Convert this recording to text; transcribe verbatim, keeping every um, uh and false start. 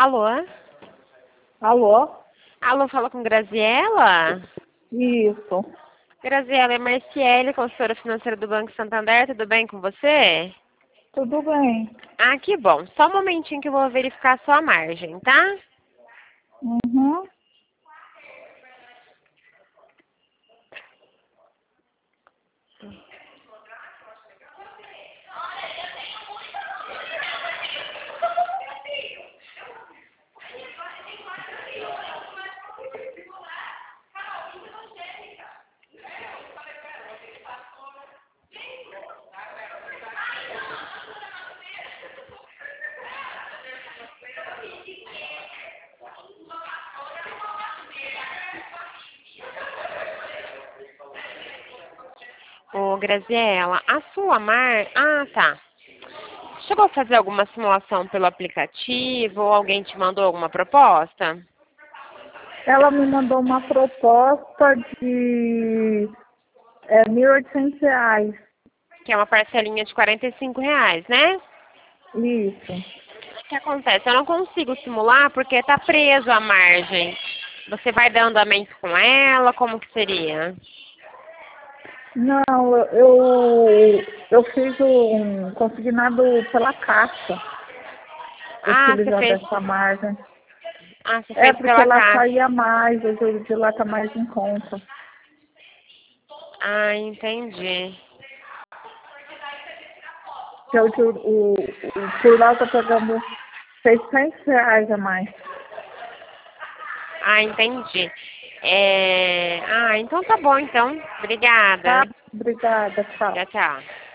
Alô? Alô? Alô, fala com Graziela? Isso. Graziela, é Marciele, consultora financeira do Banco Santander, tudo bem com você? Tudo bem. Ah, que bom. Só um momentinho que eu vou verificar a sua margem, tá? Uhum. Ô, Graziela, a sua mar... Ah, tá. Chegou a fazer alguma simulação pelo aplicativo ou alguém te mandou alguma proposta? Ela me mandou uma proposta de é, mil e oitocentos reais. Que é uma parcelinha de quarenta e cinco reais, né? Isso. O que acontece? Eu não consigo simular porque está preso a margem. Você vai dar andamento com ela? Como que seria? Não, eu, eu fiz um consignado pela Caixa, Ah, você utilizando fez. essa margem. Ah, você É fez porque pela lá caixa. saía mais, o juro de lá está mais em conta. Ah, entendi. Que o, juro- o, o, por lá eu tô pagando seiscentos reais a mais. Ah, entendi. É... Ah, então tá bom, então. Tá? Obrigada. Obrigada, tchau. Tchau, tchau.